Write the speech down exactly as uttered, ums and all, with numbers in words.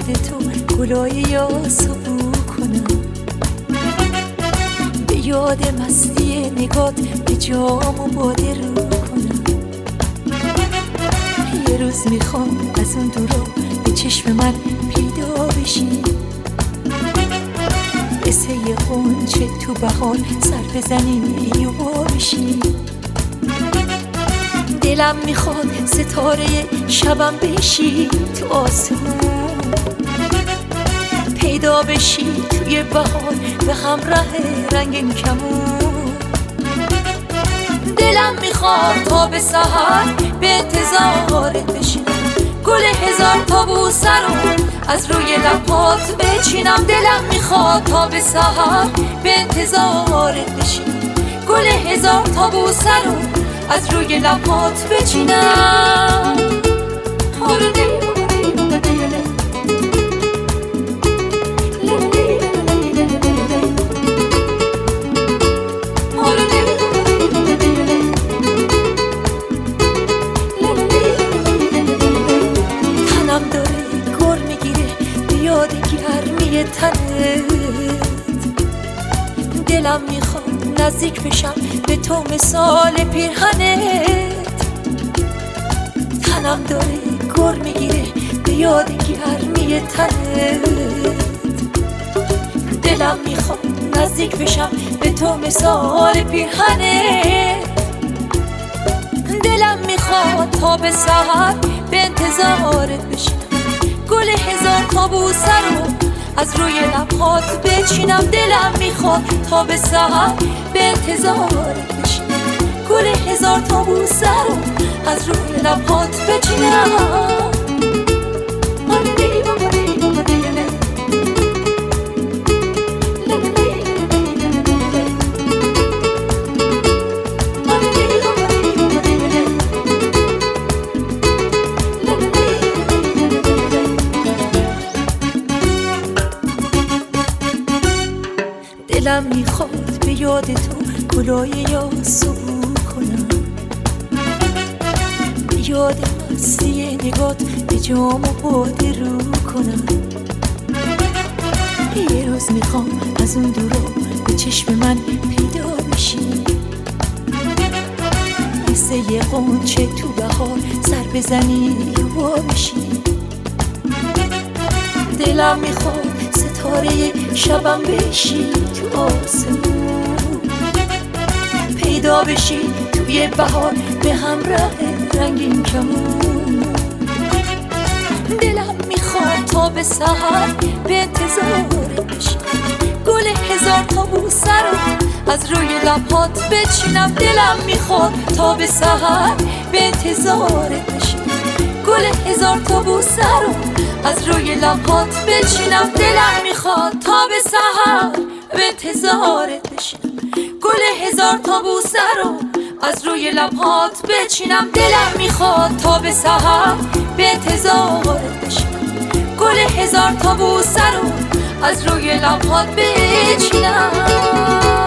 یاد تو گلای یاسو بو کنم، به یاد مستی نگات به جام و باده رو کنم. یه روز میخوام از اون دورا به چشم من پیدا بشی، مثل یه غنچه تو بهار سر بزنی یوبا بشی. دلم میخواد ستاره شبم بشی تو آسمون، پیدا بشی توی بهار به همراه رنگین کمون. دلم میخواد تا به سحر به انتظارت بشینم، گل هزار تا بوسه رو از روی لبات بچینم. دلم میخواد تا به سحر به انتظارت بشینم، گل هزار تا بوسه رو از روی لبات بچینم. تنم داره گر میگیره به یاد گرمی تنت، دلم میخواد نزدیک بشم به تو مثال پیرهنت. تنم داره گر میگیره به یاد گرمی تنت، دلم میخواد نزدیک بشم به تو مثال پیرهنت. دلم میخواد تا به سحر به انتظارت بشینم، گل هزار تا بوسه رو از روی لبات بچینم. دلم میخواد تا به سحر به انتظارت بشینم، گل هزار تا بوسه رو از روی لبات بچینم. دلم میخواد به یاد تو گلای یاسو بو کنم، به یاد مستی نگات به جام و باده رو کنم. یه روز میخوام از اون دورا به چشم من پیدا بشی، مثل یه غنچه تو بهار سر بزنی یوبا بشی. دلم میخواد ستاره شبم بشی تو آسمون، پیدا بشی توی بهار به همراه رنگین کمون. دلم میخواد تا به سحر به انتظارت بشینم، گل هزار تا بوسه رو از روی لبات بچینم. دلم میخواد تا به سحر به انتظارت بشینم، گل هزار تا بوسه رو از روی لبات بچینم. دلم میخواد تا به سحر به انتظارت بشینم، گل هزار تا بوسه رو از روی لبات بچینم. دلم میخواد تا به سحر به انتظارت بشینم، گل هزار تا بوسه رو از روی لبات بچینم.